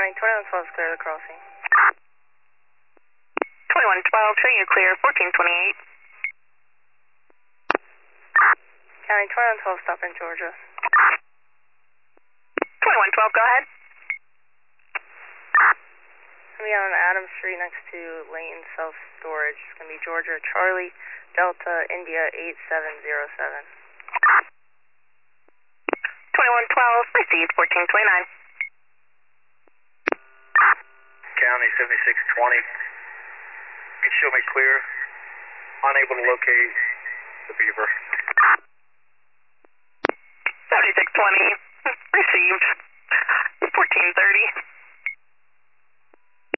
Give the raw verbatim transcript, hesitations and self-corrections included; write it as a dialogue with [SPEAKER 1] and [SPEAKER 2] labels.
[SPEAKER 1] County, twenty-one twelve is clear of the crossing.
[SPEAKER 2] twenty-one twelve, showing you clear, fourteen twenty-eight.
[SPEAKER 1] County, twenty-one twelve, stop in Georgia.
[SPEAKER 2] twenty-one twelve, go ahead.
[SPEAKER 1] It's going to be on Adams Street next to Lane Self Storage. It's going to be Georgia, Charlie, Delta, India, eight seven zero seven.
[SPEAKER 2] twenty-one twelve, received, fourteen twenty-nine.
[SPEAKER 3] County, seventy-six twenty. You can show me clear. Unable to locate the Beaver.
[SPEAKER 2] seventy-six twenty, received, fourteen thirty.